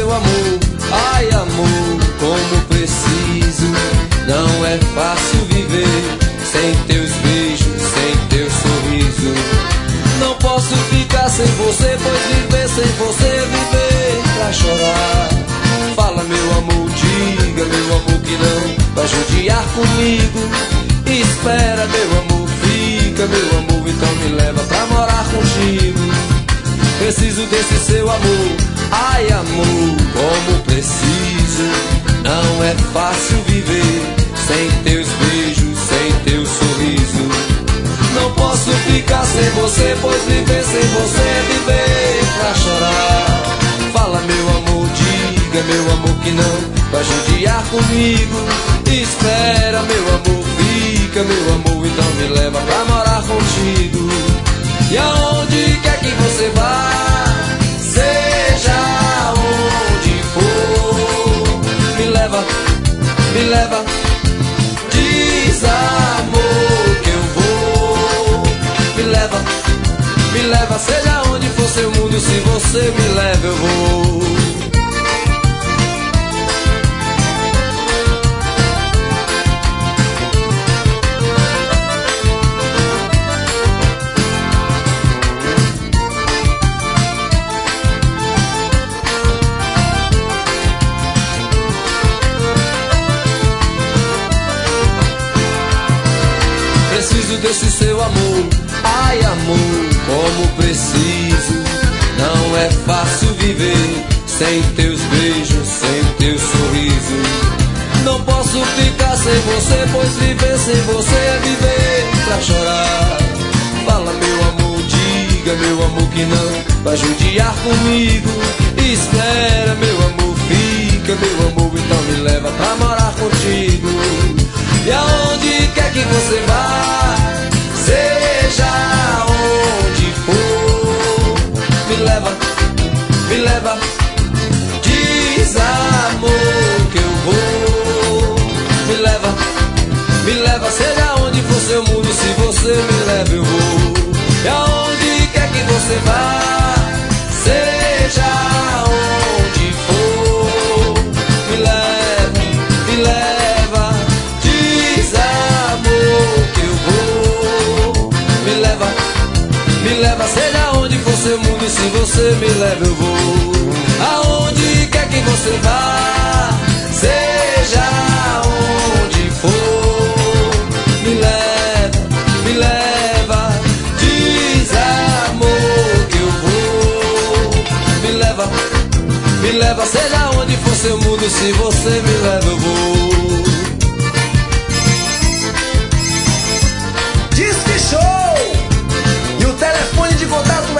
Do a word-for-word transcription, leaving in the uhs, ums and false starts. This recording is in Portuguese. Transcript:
seu amor. Ai, amor, como preciso. Não é fácil viver sem teus beijos, sem teu sorriso. Não posso ficar sem você, pois viver sem você é viver pra chorar. Fala, meu amor, diga, meu amor, que não vai judiar comigo. Espera, meu amor, fica, meu amor, então me leva pra morar contigo. Preciso desse seu amor. Ai, amor, como preciso. Não é fácil viver sem teus beijos, sem teu sorriso. Não posso ficar sem você, pois viver sem você é viver pra chorar. Fala, meu amor, diga, meu amor, que não vai judiar comigo. Espera, meu amor, fica, meu amor, então me leva pra morar contigo. E aonde quer que você vá, seja onde for, me leva, me leva, diz amor que eu vou. Me leva, me leva, seja onde for seu mundo, se você me leva eu vou. Preciso desse seu amor. Ai, amor, como preciso. Não é fácil viver sem teus beijos, sem teu sorriso. Não posso ficar sem você, pois viver sem você é viver pra chorar. Fala, meu amor, diga, meu amor, que não vai judiar comigo. Espera, meu amor, fica, meu amor, então me leva pra morar contigo. E aonde quer que você vá, seja onde for, me leva, me leva, diz amor que eu vou. Me leva, me leva, seja onde for seu mundo, se você me leva eu vou. E aonde quer que você vá, seja onde for, me leva, me leva, diz amor que eu vou. Me leva, me leva, seja onde for seu mundo, se você me leva eu vou. Aonde quer que você vá, seja onde for, me leva, me leva, diz amor que eu vou. Me leva, me leva, seja onde for seu mundo, se você me leva eu vou. Disque Show! E o telefone de contato